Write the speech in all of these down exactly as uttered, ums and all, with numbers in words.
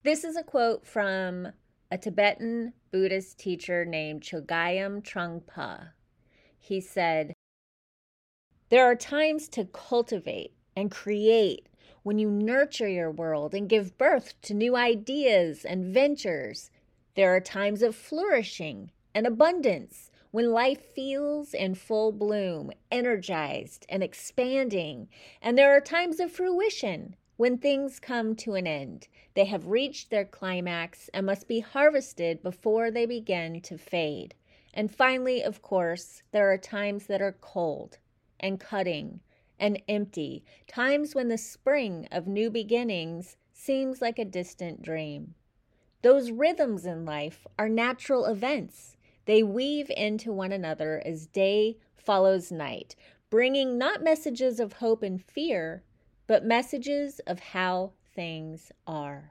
This is a quote from a Tibetan Buddhist teacher named Chogyam Trungpa. He said, "There are times to cultivate and create when you nurture your world and give birth to new ideas and ventures. There are times of flourishing and abundance when life feels in full bloom, energized and expanding. And there are times of fruition when things come to an end. They have reached their climax and must be harvested before they begin to fade. And finally, of course, there are times that are cold and cutting and empty, times when the spring of new beginnings seems like a distant dream. Those rhythms in life are natural events. They weave into one another as day follows night, bringing not messages of hope and fear, but messages of how things are."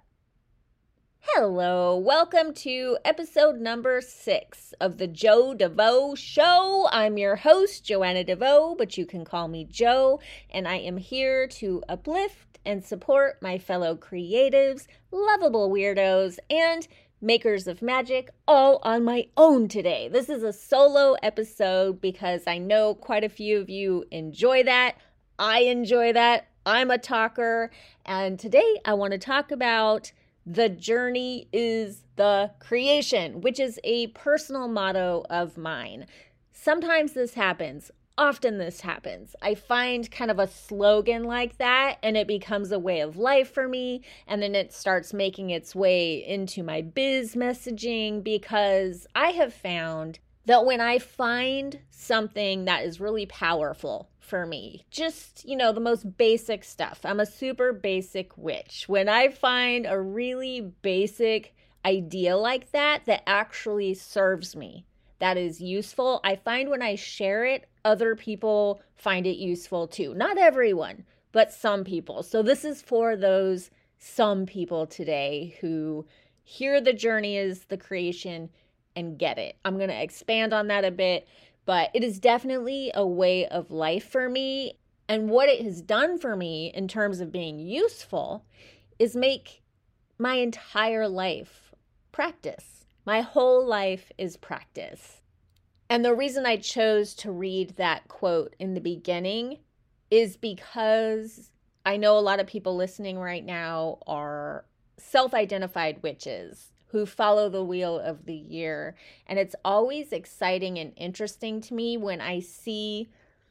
Hello, welcome to episode number six of the Jo DeVoe Show. I'm your host, Joanna DeVoe, but you can call me Jo, and I am here to uplift and support my fellow creatives, lovable weirdos, and makers of magic, all on my own today. This is a solo episode because I know quite a few of you enjoy that. I enjoy that. I'm a talker, and today I want to talk about "The journey is the creation," which is a personal motto of mine. Sometimes this happens. Often this happens. I find kind of a slogan like that, and it becomes a way of life for me, and then it starts making its way into my biz messaging, because I have found that when I find something that is really powerful for me, just, you know, the most basic stuff. I'm a super basic witch. When I find a really basic idea like that, that actually serves me, that is useful, I find when I share it, other people find it useful too. Not everyone, but some people. So this is for those some people today who hear the journey is the creation and get it. I'm going to expand on that a bit, but it is definitely a way of life for me. And what it has done for me in terms of being useful is make my entire life practice. My whole life is practice. And the reason I chose to read that quote in the beginning is because I know a lot of people listening right now are self-identified witches who follow the wheel of the year. And it's always exciting and interesting to me when I see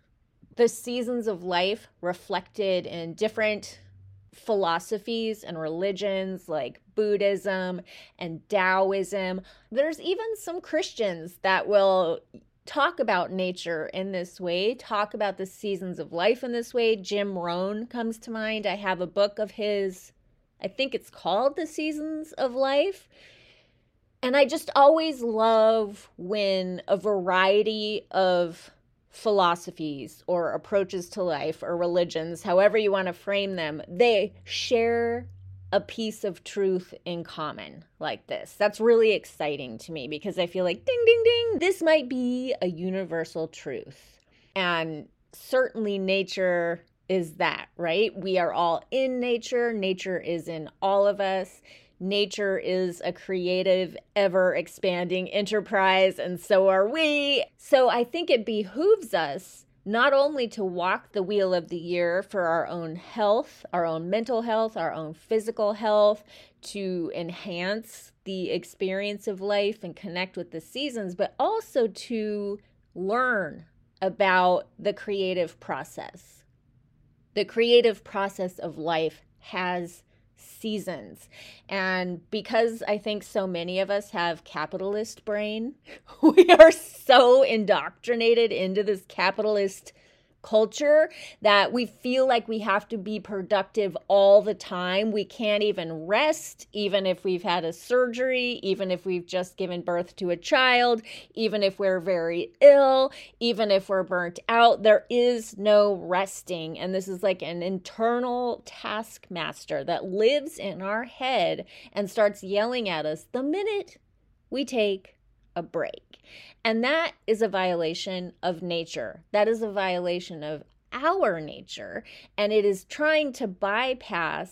the seasons of life reflected in different philosophies and religions like Buddhism and Taoism. There's even some Christians that will talk about nature in this way, talk about the seasons of life in this way. Jim Rohn comes to mind. I have a book of his, I think it's called The Seasons of Life. And I just always love when a variety of philosophies or approaches to life or religions, however you want to frame them, they share a piece of truth in common like this. That's really exciting to me because I feel like ding, ding, ding, this might be a universal truth. And certainly nature is that, right? We are all in nature. Nature is in all of us. Nature is a creative, ever-expanding enterprise, and so are we. So I think it behooves us not only to walk the wheel of the year for our own health, our own mental health, our own physical health, to enhance the experience of life and connect with the seasons, but also to learn about the creative process. The creative process of life has seasons. And because I think so many of us have capitalist brain, we are so indoctrinated into this capitalist culture that we feel like we have to be productive all the time. We can't even rest, even if we've had a surgery, even if we've just given birth to a child, even if we're very ill, even if we're burnt out. There is no resting. And this is like an internal taskmaster that lives in our head and starts yelling at us the minute we take a break. And that is a violation of nature. That is a violation of our nature. And it is trying to bypass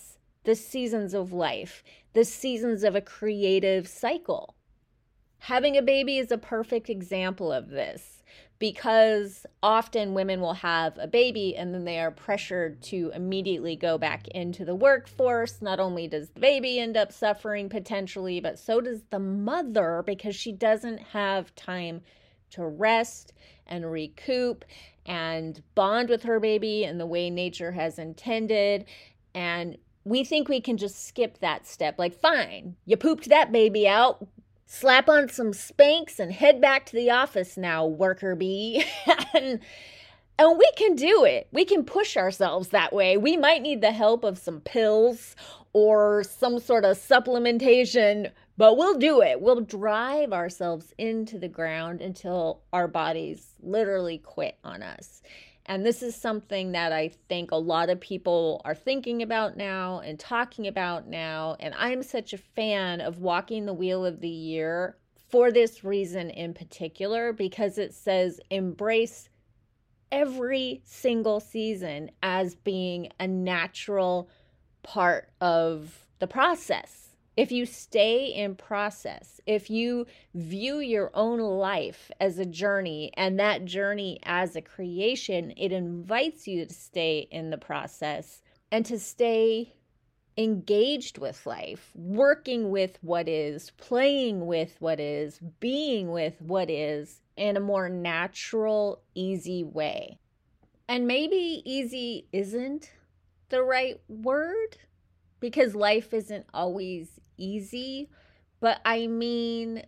the seasons of life, the seasons of a creative cycle. Having a baby is a perfect example of this, because often women will have a baby and then they are pressured to immediately go back into the workforce. Not only does the baby end up suffering potentially, but so does the mother, because she doesn't have time to rest and recoup and bond with her baby in the way nature has intended. And we think we can just skip that step. Like, fine, you pooped that baby out. Slap on some Spanx and head back to the office now, worker bee. and, and we can do it. We can push ourselves that way. We might need the help of some pills or some sort of supplementation, but we'll do it. We'll drive ourselves into the ground until our bodies literally quit on us. And this is something that I think a lot of people are thinking about now and talking about now. And I'm such a fan of Walking the Wheel of the Year for this reason in particular, because it says embrace every single season as being a natural part of the process. If you stay in process, if you view your own life as a journey and that journey as a creation, it invites you to stay in the process and to stay engaged with life, working with what is, playing with what is, being with what is in a more natural, easy way. And maybe easy isn't the right word, because life isn't always easy, but I mean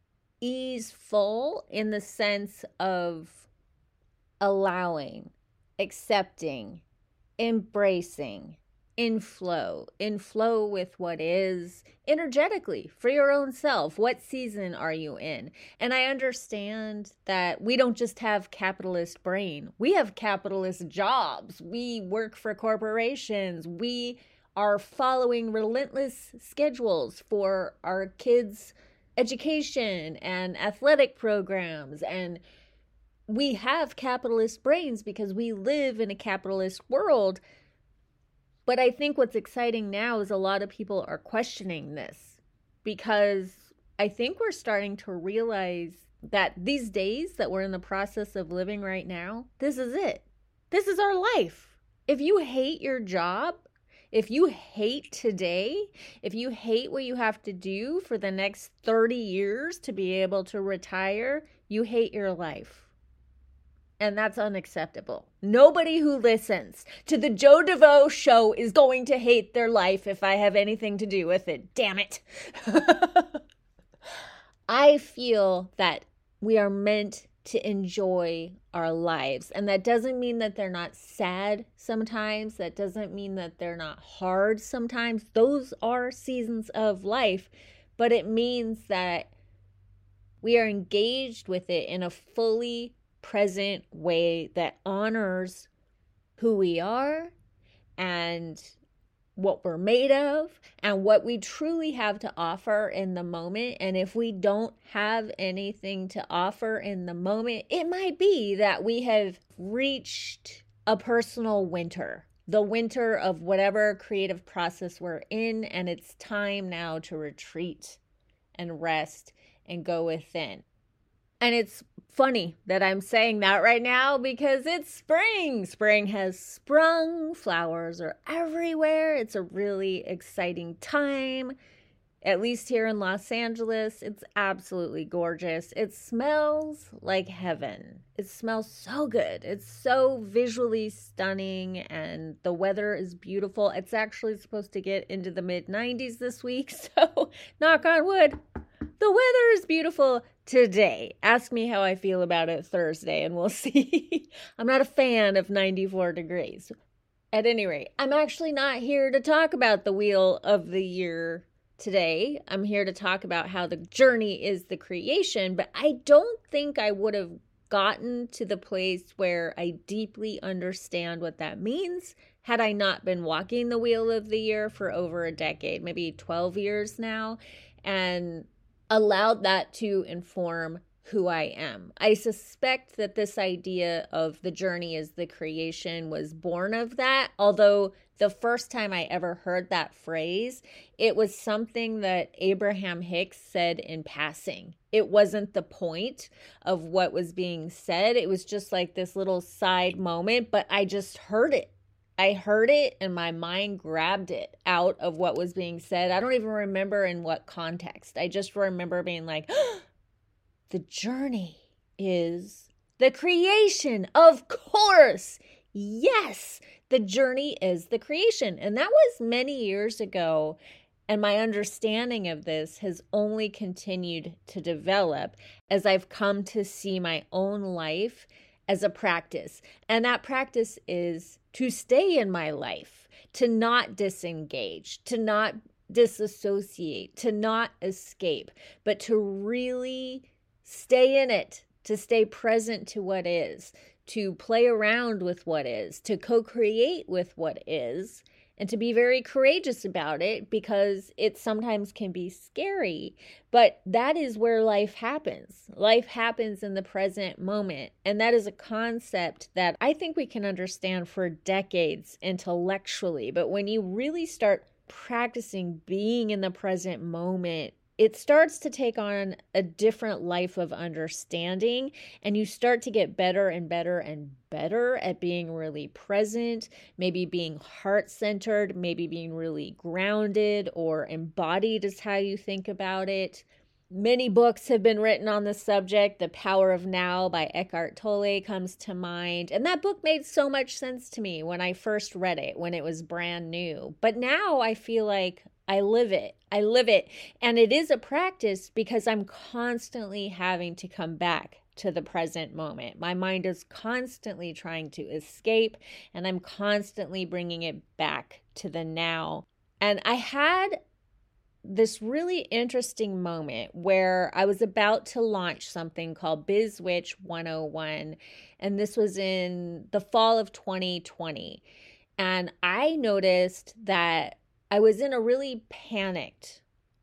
easeful in the sense of allowing, accepting, embracing, in flow, in flow with what is energetically for your own self. What season are you in? And I understand that we don't just have capitalist brain. We have capitalist jobs. We work for corporations. We are following relentless schedules for our kids' education and athletic programs. And we have capitalist brains because we live in a capitalist world. But I think what's exciting now is a lot of people are questioning this, because I think we're starting to realize that these days that we're in the process of living right now, this is it. This is our life. If you hate your job, if you hate today, if you hate what you have to do for the next thirty years to be able to retire, you hate your life. And that's unacceptable. Nobody who listens to the Joe DeVoe show is going to hate their life if I have anything to do with it. Damn it. I feel that we are meant to enjoy our lives. And that doesn't mean that they're not sad sometimes. That doesn't mean that they're not hard sometimes. Those are seasons of life. But it means that we are engaged with it in a fully present way that honors who we are and what we're made of and what we truly have to offer in the moment. And if we don't have anything to offer in the moment, it might be that we have reached a personal winter, the winter of whatever creative process we're in, and it's time now to retreat and rest and go within. And it's funny that I'm saying that right now because it's spring. Spring has sprung. Flowers are everywhere. It's a really exciting time. At least here in Los Angeles, it's absolutely gorgeous. It smells like heaven. It smells so good. It's so visually stunning and the weather is beautiful. It's actually supposed to get into the mid nineties this week, so knock on wood. The weather is beautiful today. Ask me how I feel about it Thursday and we'll see. I'm not a fan of ninety-four degrees. At any rate, I'm actually not here to talk about the wheel of the year today. I'm here to talk about how the journey is the creation, but I don't think I would have gotten to the place where I deeply understand what that means had I not been walking the wheel of the year for over a decade, maybe twelve years now, and allowed that to inform who I am. I suspect that this idea of the journey is the creation was born of that, although the first time I ever heard that phrase, it was something that Abraham Hicks said in passing. It wasn't the point of what was being said. It was just like this little side moment, but I just heard it. I heard it and my mind grabbed it out of what was being said. I don't even remember in what context. I just remember being like, oh, the journey is the creation. Of course. Yes, the journey is the creation. And that was many years ago. And my understanding of this has only continued to develop as I've come to see my own life as a practice. And that practice is to stay in my life, to not disengage, to not disassociate, to not escape, but to really stay in it, to stay present to what is, to play around with what is, to co-create with what is, and to be very courageous about it because it sometimes can be scary. But that is where life happens. Life happens in the present moment. And that is a concept that I think we can understand for decades intellectually. But when you really start practicing being in the present moment, it starts to take on a different life of understanding, and you start to get better and better and better at being really present, maybe being heart-centered, maybe being really grounded or embodied is how you think about it. Many books have been written on the subject. The Power of Now by Eckhart Tolle comes to mind. And that book made so much sense to me when I first read it, when it was brand new. But now I feel like I live it. I live it. And it is a practice because I'm constantly having to come back to the present moment. My mind is constantly trying to escape, and I'm constantly bringing it back to the now. And I had this really interesting moment where I was about to launch something called BizWitch one oh one, and this was in the fall of twenty twenty. And I noticed that I was in a really panicked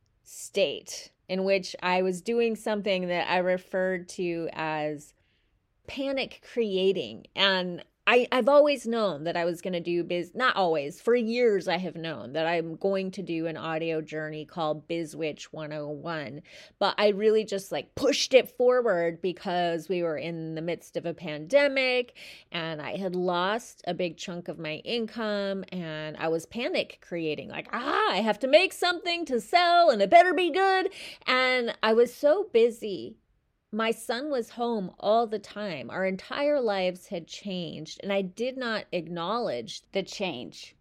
state in which I was doing something that I referred to as panic creating. And I, I've always known that I was going to do biz, not always, for years I have known that I'm going to do an audio journey called BizWitch one oh one. But I really just like pushed it forward because we were in the midst of a pandemic and I had lost a big chunk of my income and I was panic creating like, ah, I have to make something to sell and it better be good. And I was so busy. My son was home all the time. Our entire lives had changed, and I did not acknowledge the change.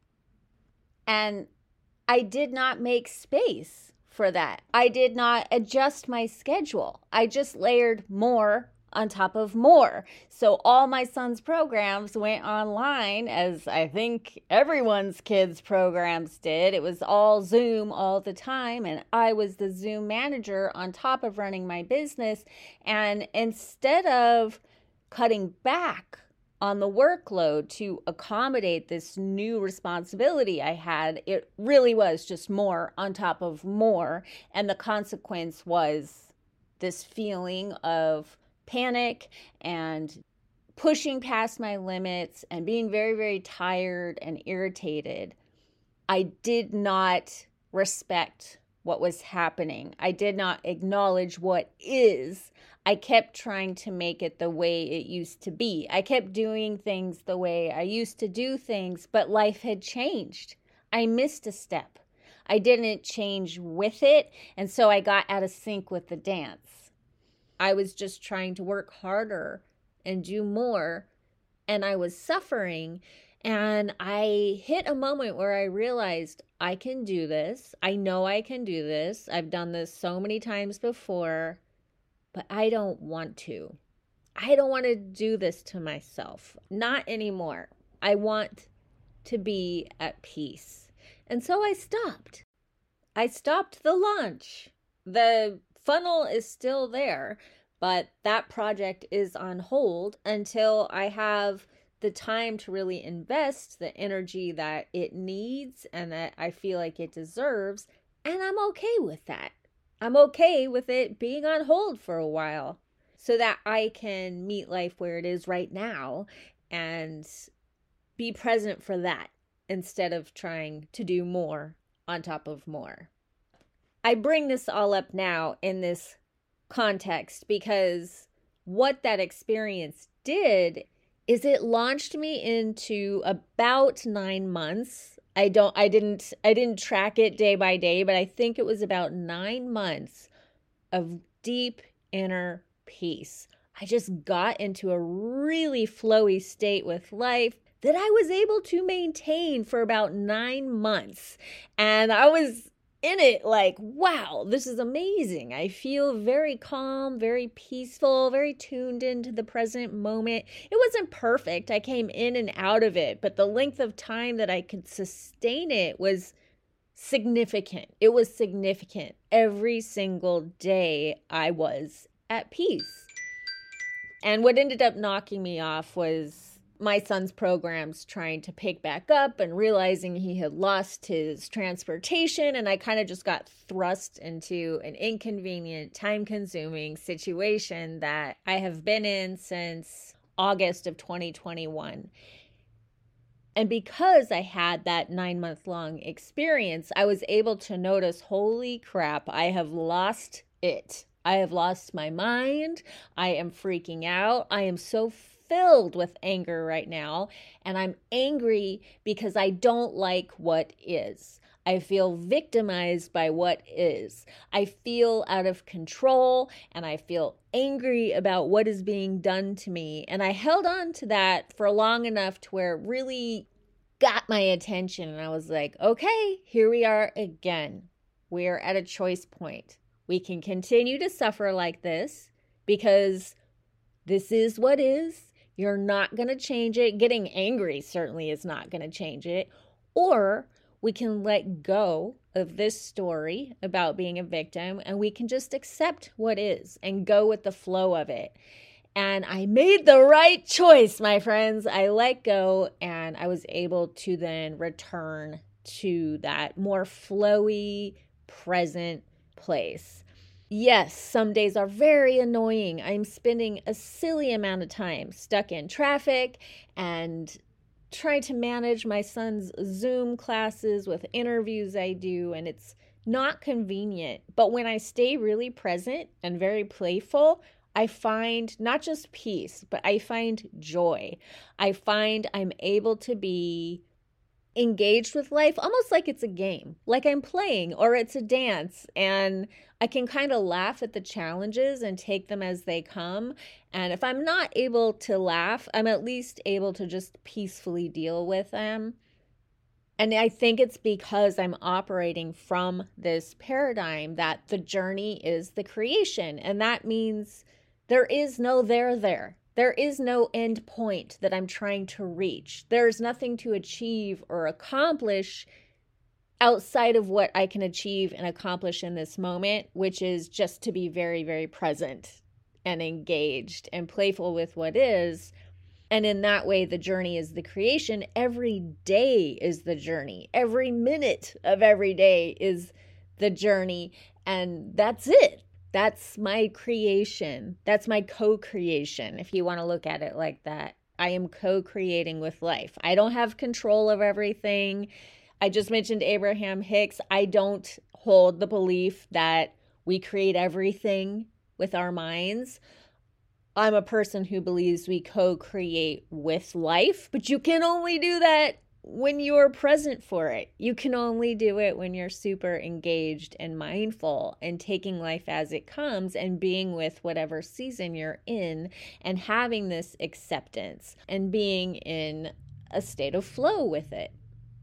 And I did not make space for that. I did not adjust my schedule. I just layered more on top of more. So all my son's programs went online, as I think everyone's kids' programs did. It was all Zoom all the time, and I was the Zoom manager on top of running my business. And instead of cutting back on the workload to accommodate this new responsibility I had, it really was just more on top of more. And the consequence was this feeling of panic and pushing past my limits and being very, very tired and irritated. I did not respect what was happening. I did not acknowledge what is. I kept trying to make it the way it used to be. I kept doing things the way I used to do things, but life had changed. I missed a step. I didn't change with it, and so I got out of sync with the dance. I was just trying to work harder and do more, and I was suffering. And I hit a moment where I realized I can do this. I know I can do this. I've done this so many times before, but I don't want to. I don't want to do this to myself. Not anymore. I want to be at peace. And so I stopped. I stopped the launch. The funnel is still there, but that project is on hold until I have the time to really invest the energy that it needs and that I feel like it deserves. And I'm okay with that. I'm okay with it being on hold for a while. so that I can meet life where it is right now and be present for that instead of trying to do more on top of more. I bring this all up now in this context because what that experience did is it launched me into about nine months. I don't I didn't I didn't track it day by day, but I think it was about nine months of deep inner peace. I just got into a really flowy state with life that I was able to maintain for about nine months. And I was in it like, wow, this is amazing. I feel very calm, very peaceful, very tuned into the present moment. It wasn't perfect. I came in and out of it, but the length of time that I could sustain it was significant. It was significant. Every single day I was at peace. And what ended up knocking me off was my son's programs trying to pick back up and realizing he had lost his transportation. And I kind of just got thrust into an inconvenient, time-consuming situation that I have been in since August of twenty twenty-one. And because I had that nine-month-long experience, I was able to notice, holy crap, I have lost it. I have lost my mind. I am freaking out. I am so filled with anger right now, and I'm angry because I don't like what is. I feel victimized by what is. I feel out of control, and I feel angry about what is being done to me. And I held on to that for long enough to where it really got my attention, and I was like, okay, here we are again. We are at a choice point. We can continue to suffer like this because this is what is. You're not going to change it. Getting angry certainly is not going to change it. Or we can let go of this story about being a victim and we can just accept what is and go with the flow of it. And I made the right choice, my friends. I let go and I was able to then return to that more flowy, present place. Yes, some days are very annoying. I'm spending a silly amount of time stuck in traffic and trying to manage my son's Zoom classes with interviews I do, and it's not convenient. But when I stay really present and very playful, I find not just peace, but I find joy. I find I'm able to be engaged with life almost like it's a game, like I'm playing or it's a dance, and I can kind of laugh at the challenges and take them as they come. And if I'm not able to laugh, I'm at least able to just peacefully deal with them. And I think it's because I'm operating from this paradigm that the journey is the creation. And that means there is no there there. There is no end point that I'm trying to reach. There's nothing to achieve or accomplish outside of what I can achieve and accomplish in this moment, which is just to be very, very present and engaged and playful with what is. And in that way, the journey is the creation. Every day is the journey. Every minute of every day is the journey. And that's it. That's my creation. That's my co-creation, if you want to look at it like that. I am co-creating with life. I don't have control of everything. I just mentioned Abraham Hicks. I don't hold the belief that we create everything with our minds. I'm a person who believes we co-create with life, but you can only do that when you're present for it. You can only do it when you're super engaged and mindful and taking life as it comes and being with whatever season you're in and having this acceptance and being in a state of flow with it.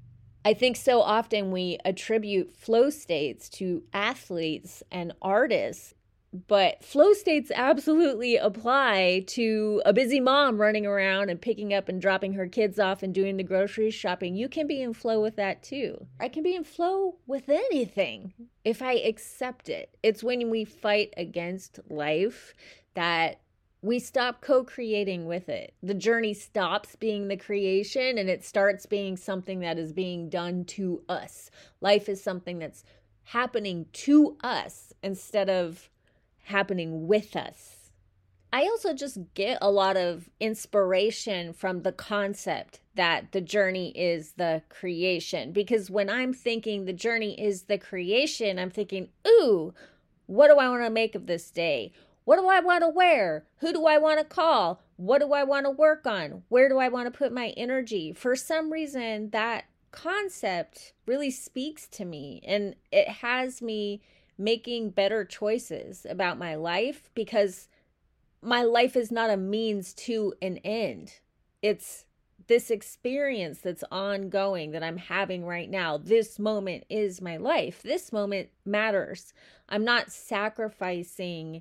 I think so often we attribute flow states to athletes and artists, but flow states absolutely apply to a busy mom running around and picking up and dropping her kids off and doing the grocery shopping. You can be in flow with that too. I can be in flow with anything if I accept it. It's when we fight against life that we stop co-creating with it. The journey stops being the creation and it starts being something that is being done to us. Life is something that's happening to us instead of happening with us. I also just get a lot of inspiration from the concept that the journey is the creation. Because when I'm thinking the journey is the creation, I'm thinking, ooh, what do I want to make of this day? What do I want to wear? Who do I want to call? What do I want to work on? Where do I want to put my energy? For some reason, that concept really speaks to me, and it has me making better choices about my life, because my life is not a means to an end. It's this experience that's ongoing that I'm having right now. This moment is my life. This moment matters. I'm not sacrificing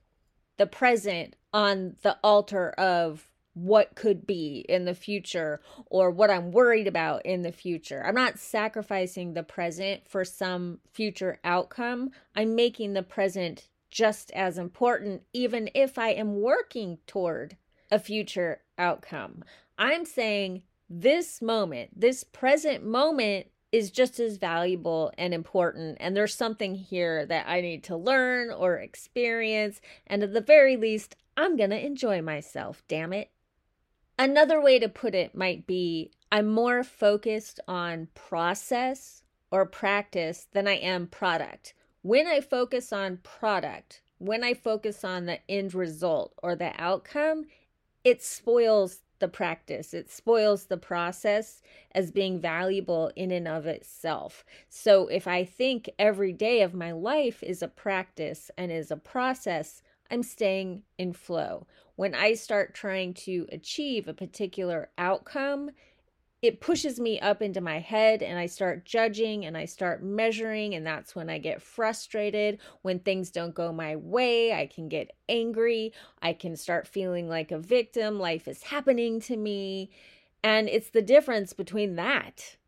the present on the altar of what could be in the future or what I'm worried about in the future. I'm not sacrificing the present for some future outcome. I'm making the present just as important, even if I am working toward a future outcome. I'm saying this moment, this present moment is just as valuable and important. And there's something here that I need to learn or experience. And at the very least, I'm going to enjoy myself, damn it. Another way to put it might be I'm more focused on process or practice than I am product. When I focus on product, when I focus on the end result or the outcome, it spoils the practice. It spoils the process as being valuable in and of itself. So if I think every day of my life is a practice and is a process, I'm staying in flow. When I start trying to achieve a particular outcome, it pushes me up into my head and I start judging and I start measuring, and that's when I get frustrated. When things don't go my way, I can get angry. I can start feeling like a victim. Life is happening to me. And it's the difference between that.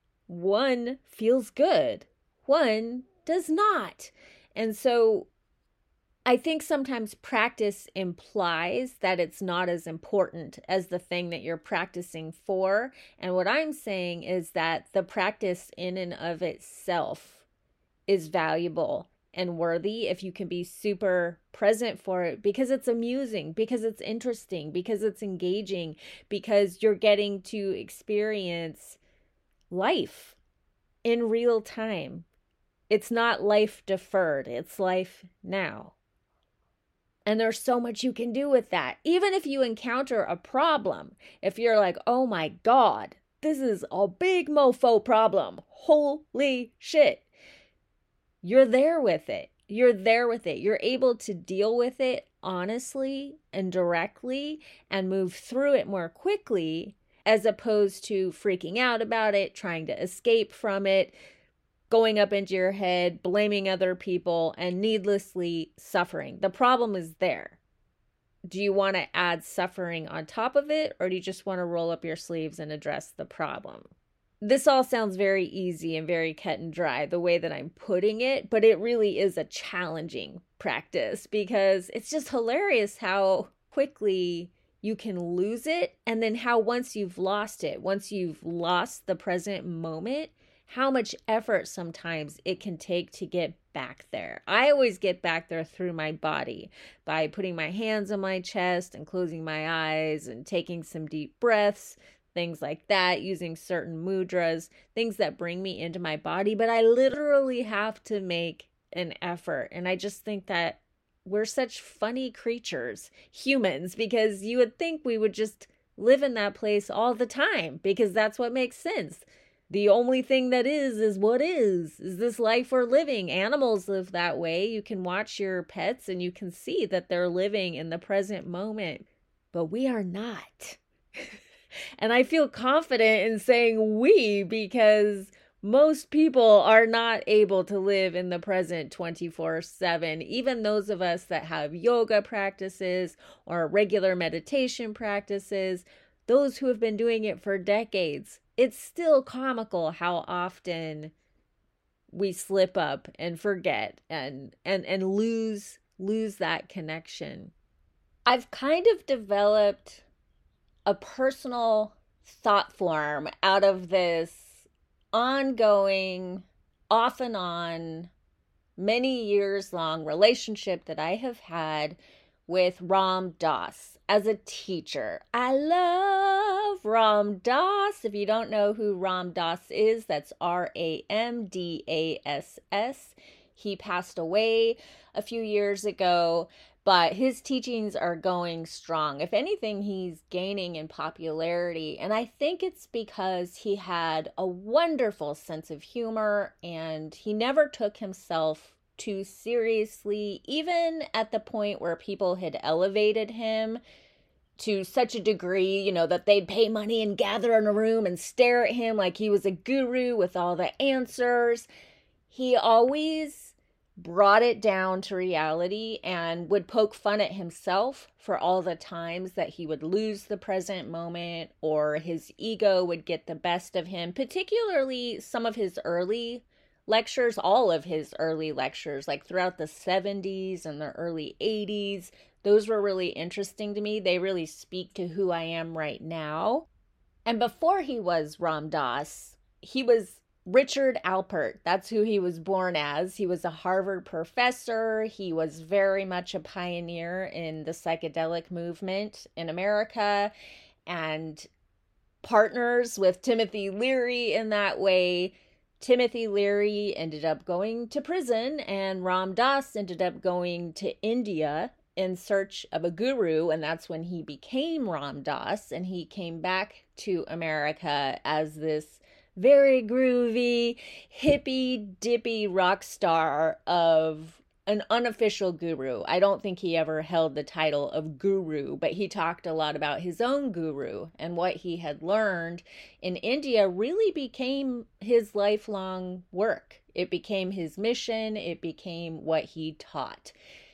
One feels good. One does not. And so I think sometimes practice implies that it's not as important as the thing that you're practicing for. And what I'm saying is that the practice in and of itself is valuable and worthy if you can be super present for it, because it's amusing, because it's interesting, because it's engaging, because you're getting to experience life in real time. It's not life deferred, it's life now. And there's so much you can do with that. Even if you encounter a problem, if you're like, oh my God, this is a big mofo problem. Holy shit. You're there with it. You're there with it. You're able to deal with it honestly and directly and move through it more quickly, as opposed to freaking out about it, trying to escape from it, going up into your head, blaming other people, and needlessly suffering. The problem is there. Do you want to add suffering on top of it, or do you just want to roll up your sleeves and address the problem? This all sounds very easy and very cut and dry, the way that I'm putting it, but it really is a challenging practice, because it's just hilarious how quickly you can lose it, and then how once you've lost it, once you've lost the present moment, how much effort sometimes it can take to get back there. I always get back there through my body by putting my hands on my chest and closing my eyes and taking some deep breaths, things like that, using certain mudras, things that bring me into my body. But I literally have to make an effort. And I just think that we're such funny creatures, humans, because you would think we would just live in that place all the time, because that's what makes sense. The only thing that is, is what is, is this life we're living. Animals live that way. You can watch your pets and you can see that they're living in the present moment, but we are not. And I feel confident in saying we, because most people are not able to live in the present twenty-four seven. Even those of us that have yoga practices or regular meditation practices, those who have been doing it for decades, it's still comical how often we slip up and forget and and and lose lose that connection. I've kind of developed a personal thought form out of this ongoing, off and on, many years long relationship that I have had with Ram Dass as a teacher. I love Ram Dass. If you don't know who Ram Dass is, that's R A M D A S S. He passed away a few years ago, but his teachings are going strong. If anything, he's gaining in popularity, and I think it's because he had a wonderful sense of humor, and he never took himself too seriously, even at the point where people had elevated him to such a degree, you know, that they'd pay money and gather in a room and stare at him like he was a guru with all the answers. He always brought it down to reality and would poke fun at himself for all the times that he would lose the present moment or his ego would get the best of him, particularly some of his early lectures, all of his early lectures, like throughout the seventies and the early eighties. Those were really interesting to me. They really speak to who I am right now. And before he was Ram Dass, he was Richard Alpert. That's who he was born as. He was a Harvard professor. He was very much a pioneer in the psychedelic movement in America and partners with Timothy Leary in that way. Timothy Leary ended up going to prison, and Ram Dass ended up going to India in search of a guru, and that's when he became Ram Dass, and he came back to America as this very groovy, hippy-dippy rock star of an unofficial guru. I don't think he ever held the title of guru, but he talked a lot about his own guru, and what he had learned in India really became his lifelong work. It became his mission. It became what he taught.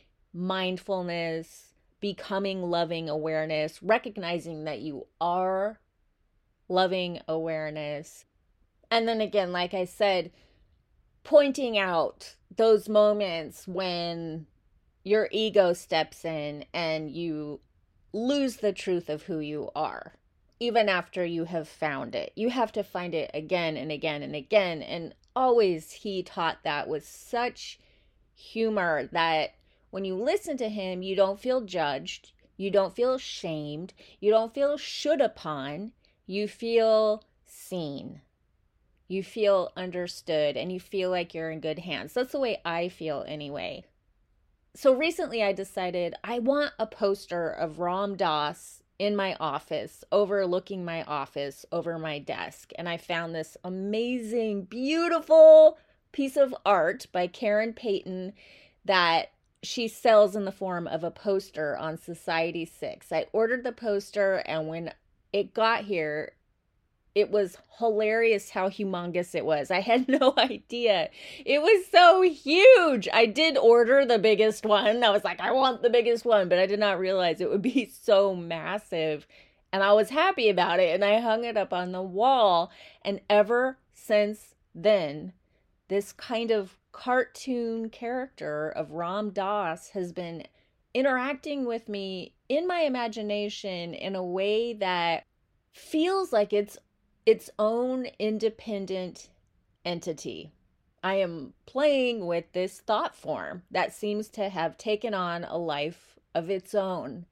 Mindfulness, becoming loving awareness, recognizing that you are loving awareness. And then again, like I said, pointing out those moments when your ego steps in and you lose the truth of who you are, even after you have found it. You have to find it again and again and again. And always he taught that with such humor that when you listen to him, you don't feel judged, you don't feel shamed, you don't feel should upon, you feel seen. You feel understood and you feel like you're in good hands. That's the way I feel anyway. So recently I decided I want a poster of Ram Dass in my office, overlooking my office, over my desk. And I found this amazing, beautiful piece of art by Karen Payton that she sells in the form of a poster on Society six. I ordered the poster, and when it got here, it was hilarious how humongous it was. I had no idea. It was so huge. I did order the biggest one. I was like, I want the biggest one, but I did not realize it would be so massive. And I was happy about it, and I hung it up on the wall. And ever since then, this kind of cartoon character of Ram Dass has been interacting with me in my imagination in a way that feels like it's its own independent entity. I am playing with this thought form that seems to have taken on a life of its own.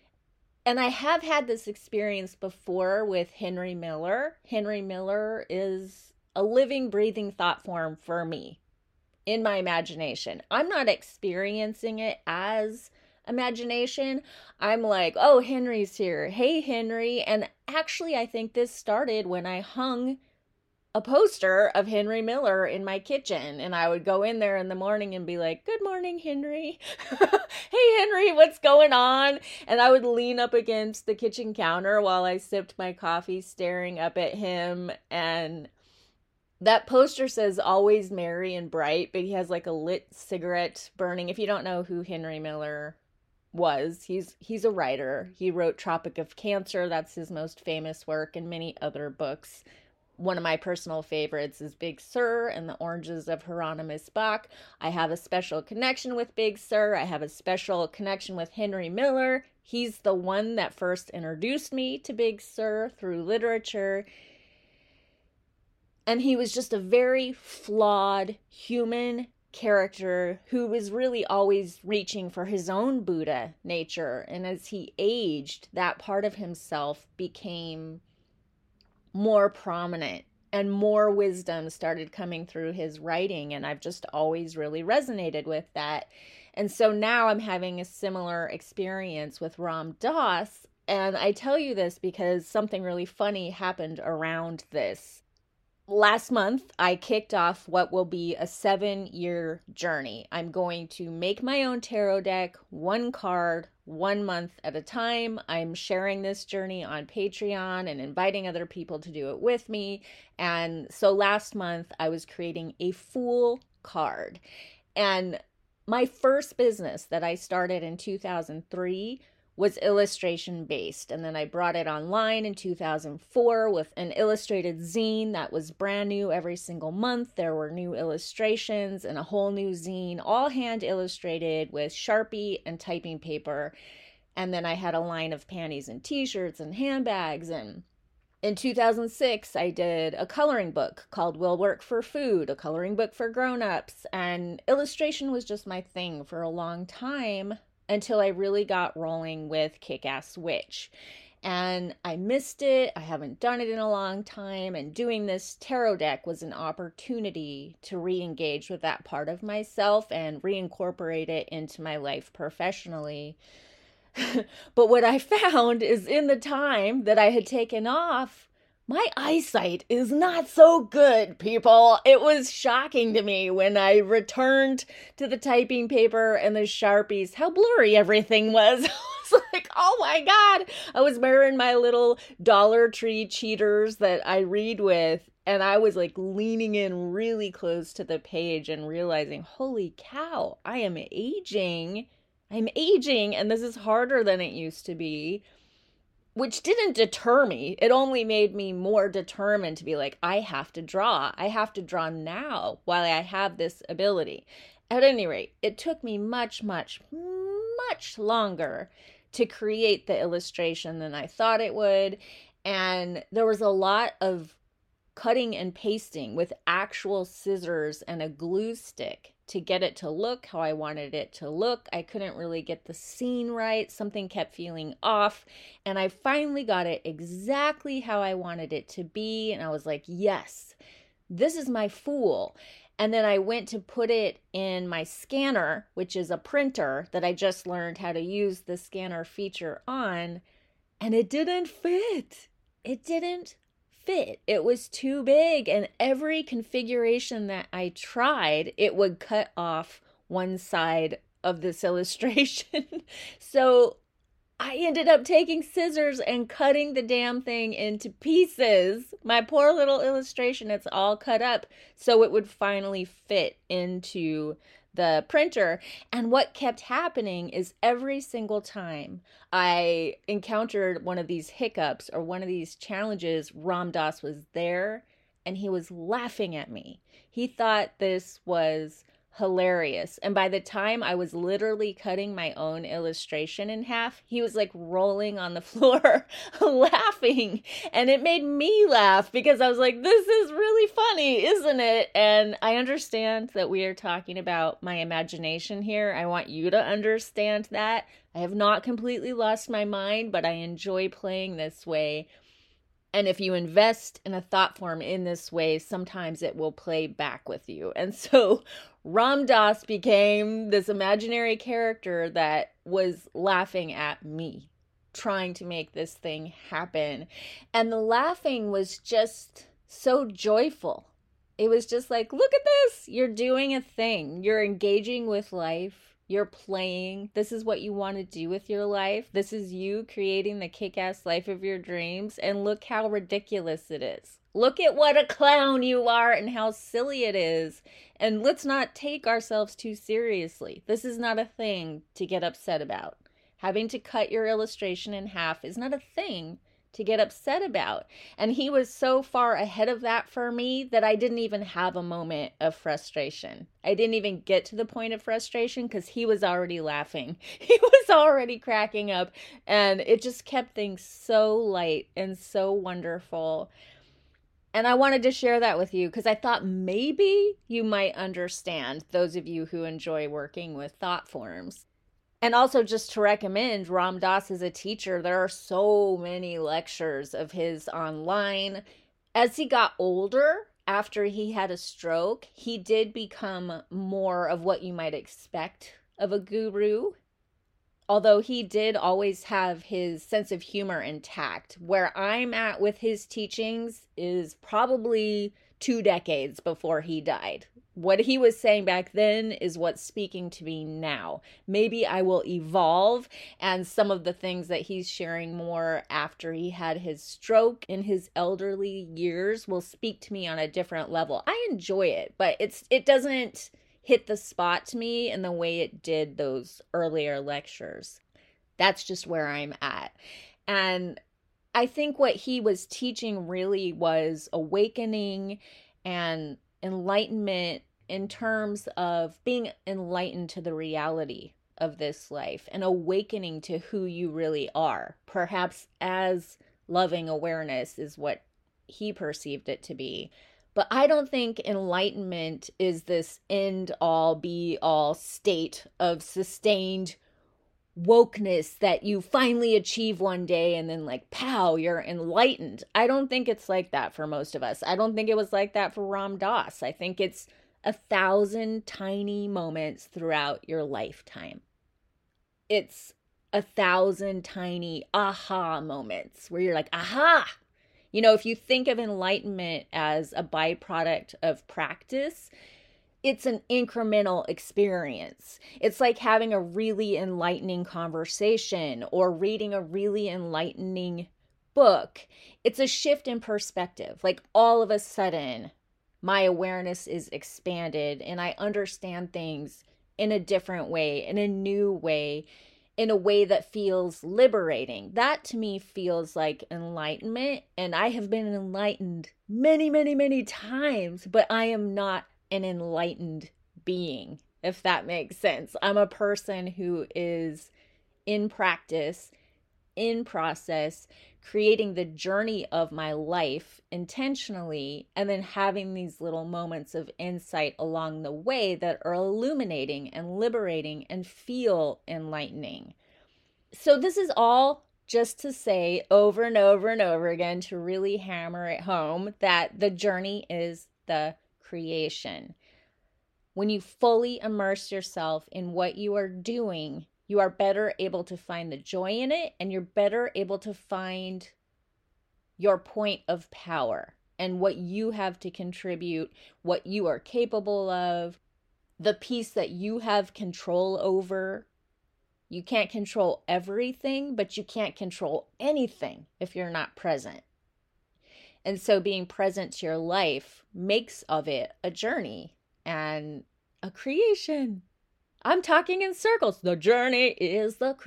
And I have had this experience before with Henry Miller. Henry Miller is a living, breathing thought form for me in my imagination. I'm not experiencing it as imagination. I'm like, oh, Henry's here. Hey, Henry. And actually, I think this started when I hung a poster of Henry Miller in my kitchen. And I would go in there in the morning and be like, good morning, Henry. Hey, Henry, what's going on? And I would lean up against the kitchen counter while I sipped my coffee, staring up at him. And that poster says always merry and bright, but he has like a lit cigarette burning. If you don't know who Henry Miller was, he's he's a writer. He wrote Tropic of Cancer. That's his most famous work, and many other books. One of my personal favorites is Big Sur and the Oranges of Hieronymus Bosch. I have a special connection with Big Sur. I have a special connection with Henry Miller. He's the one that first introduced me to Big Sur through literature. And he was just a very flawed human character who was really always reaching for his own Buddha nature. And as he aged, that part of himself became more prominent and more wisdom started coming through his writing. And I've just always really resonated with that. And so now I'm having a similar experience with Ram Dass. And I tell you this because something really funny happened around this. Last month, I kicked off what will be a seven-year journey. I'm going to make my own tarot deck, one card, one month at a time. I'm sharing this journey on Patreon and inviting other people to do it with me. And so last month, I was creating a Fool card. And my first business that I started in two thousand three was illustration based. And then I brought it online in two thousand four with an illustrated zine that was brand new every single month. There were new illustrations and a whole new zine, all hand illustrated with Sharpie and typing paper. And then I had a line of panties and t-shirts and handbags. And in two thousand six, I did a coloring book called Will Work for Food, a coloring book for grown-ups. And illustration was just my thing for a long time, until I really got rolling with Kick-Ass Witch. And I missed it. I haven't done it in a long time. And doing this tarot deck was an opportunity to re-engage with that part of myself and reincorporate it into my life professionally. But what I found is in the time that I had taken off, my eyesight is not so good, people. It was shocking to me when I returned to the typing paper and the Sharpies, how blurry everything was. I was like, oh my God. I was wearing my little Dollar Tree cheaters that I read with, and I was like leaning in really close to the page and realizing, holy cow, I am aging. I'm aging, and this is harder than it used to be. Which didn't deter me. It only made me more determined to be like, I have to draw. I have to draw now while I have this ability. At any rate, it took me much, much, much longer to create the illustration than I thought it would. And there was a lot of cutting and pasting with actual scissors and a glue stick to get it to look how I wanted it to look. I couldn't really get the scene right. Something kept feeling off. And I finally got it exactly how I wanted it to be. And I was like, yes, this is my Fool. And then I went to put it in my scanner, which is a printer that I just learned how to use the scanner feature on. And it didn't fit. It didn't fit. It was too big, and every configuration that I tried, it would cut off one side of this illustration. So I ended up taking scissors and cutting the damn thing into pieces. My poor little illustration, it's all cut up so it would finally fit into the printer. And what kept happening is every single time I encountered one of these hiccups or one of these challenges, Ram Dass was there and he was laughing at me. He thought this was hilarious. And by the time I was literally cutting my own illustration in half, he was like rolling on the floor laughing. And it made me laugh because I was like, this is really funny, isn't it? And I understand that we are talking about my imagination here. I want you to understand that. I have not completely lost my mind, but I enjoy playing this way. And if you invest in a thought form in this way, sometimes it will play back with you. And so Ram Dass became this imaginary character that was laughing at me, trying to make this thing happen. And the laughing was just so joyful. It was just like, look at this. You're doing a thing. You're engaging with life. You're playing. This is what you want to do with your life. This is you creating the kick-ass life of your dreams. And look how ridiculous it is. Look at what a clown you are and how silly it is. And let's not take ourselves too seriously. This is not a thing to get upset about. Having to cut your illustration in half is not a thing to get upset about. And he was so far ahead of that for me that I didn't even have a moment of frustration. I didn't even get to the point of frustration because he was already laughing. He was already cracking up. And it just kept things so light and so wonderful. And I wanted to share that with you because I thought maybe you might understand, those of you who enjoy working with thought forms. And also just to recommend, Ram Dass is a teacher. There are so many lectures of his online. As he got older, after he had a stroke, he did become more of what you might expect of a guru. Although he did always have his sense of humor intact. Where I'm at with his teachings is probably two decades before he died. What he was saying back then is what's speaking to me now. Maybe I will evolve, and some of the things that he's sharing more after he had his stroke in his elderly years will speak to me on a different level. I enjoy it, but it's it doesn't hit the spot to me in the way it did those earlier lectures. That's just where I'm at. And I think what he was teaching really was awakening and enlightenment in terms of being enlightened to the reality of this life and awakening to who you really are. Perhaps as loving awareness is what he perceived it to be. But I don't think enlightenment is this end-all, be-all state of sustained wokeness that you finally achieve one day and then like, pow, you're enlightened. I don't think it's like that for most of us. I don't think it was like that for Ram Dass. I think it's a thousand tiny moments throughout your lifetime. It's a thousand tiny aha moments where you're like, aha! You know, if you think of enlightenment as a byproduct of practice, it's an incremental experience. It's like having a really enlightening conversation or reading a really enlightening book. It's a shift in perspective. Like all of a sudden, my awareness is expanded and I understand things in a different way, in a new way, in a way that feels liberating. That to me feels like enlightenment. And I have been enlightened many, many, many times, but I am not an enlightened being, if that makes sense. I'm a person who is in practice, in process, creating the journey of my life intentionally, and then having these little moments of insight along the way that are illuminating and liberating and feel enlightening. So this is all just to say over and over and over again to really hammer it home that the journey is the creation. When you fully immerse yourself in what you are doing, you are better able to find the joy in it, and you're better able to find your point of power and what you have to contribute, what you are capable of, the piece that you have control over. You can't control everything, but you can't control anything if you're not present. And so being present to your life makes of it a journey and a creation. I'm talking in circles. The journey is the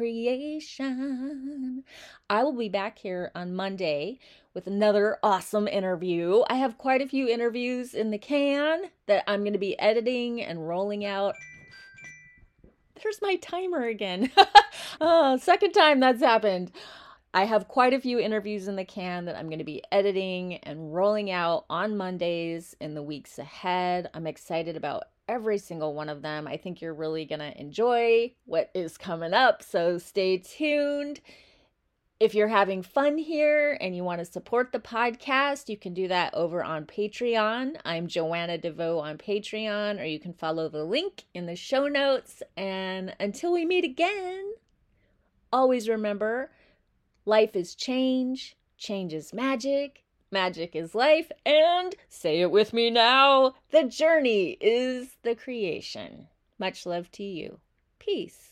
creation. I will be back here on Monday with another awesome interview. I have quite a few interviews in the can that I'm going to be editing and rolling out. There's my timer again. Oh, second time that's happened. I have quite a few interviews in the can that I'm going to be editing and rolling out on Mondays in the weeks ahead. I'm excited about every single one of them. I think you're really going to enjoy what is coming up, so stay tuned. If you're having fun here and you want to support the podcast, you can do that over on Patreon. I'm Joanna DeVoe on Patreon, or you can follow the link in the show notes. And until we meet again, always remember, life is change, change is magic, magic is life, and say it with me now, the journey is the creation. Much love to you. Peace.